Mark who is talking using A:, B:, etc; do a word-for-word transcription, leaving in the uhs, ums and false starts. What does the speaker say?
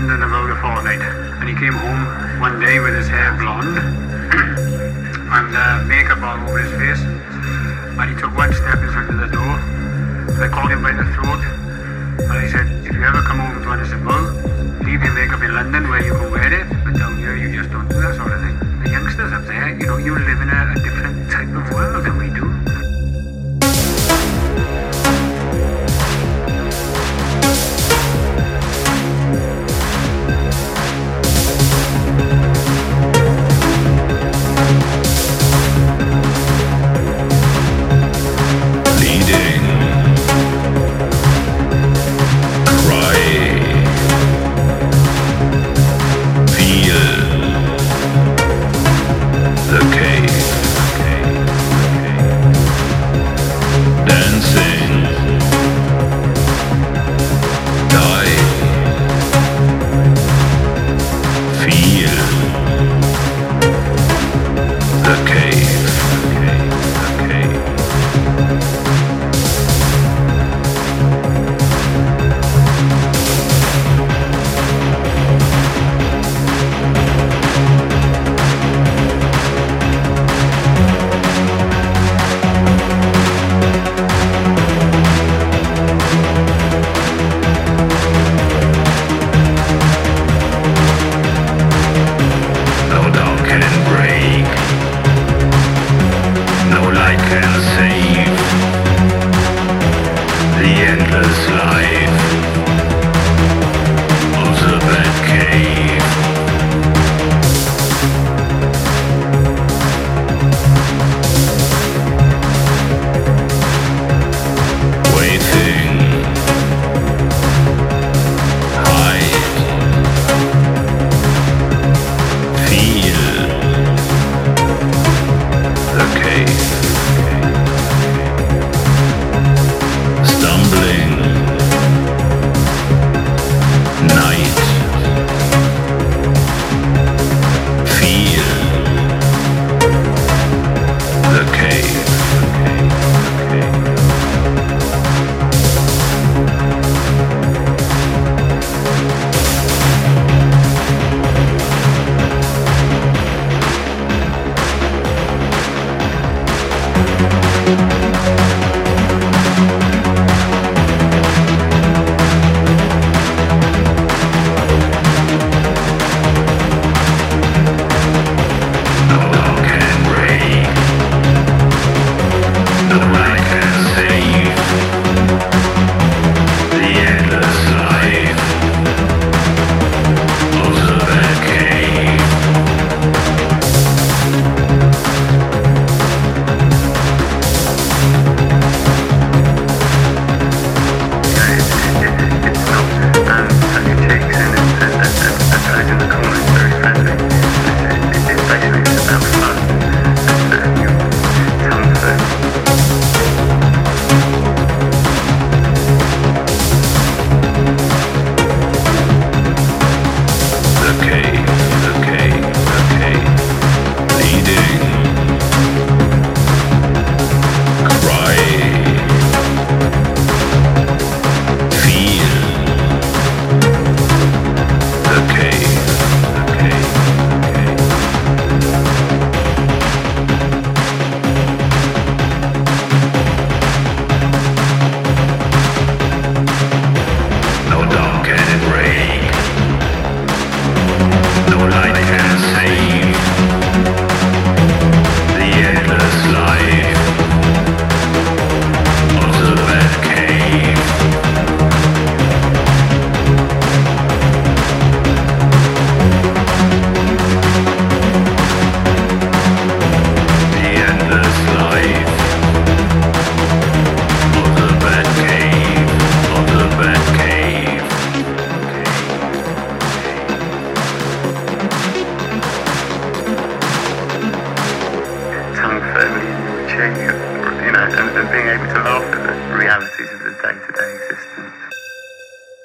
A: London about a fortnight, and he came home one day with his hair blonde and uh, makeup all over his face, and he took one step in front of the door. I called him by the throat, and I said, if you ever come home to us, I said, well, leave your makeup in London where you can wear it, but down here you just don't do that sort of thing. The youngsters up there, you know, you live in a, a different type of world than we do.
B: Dancing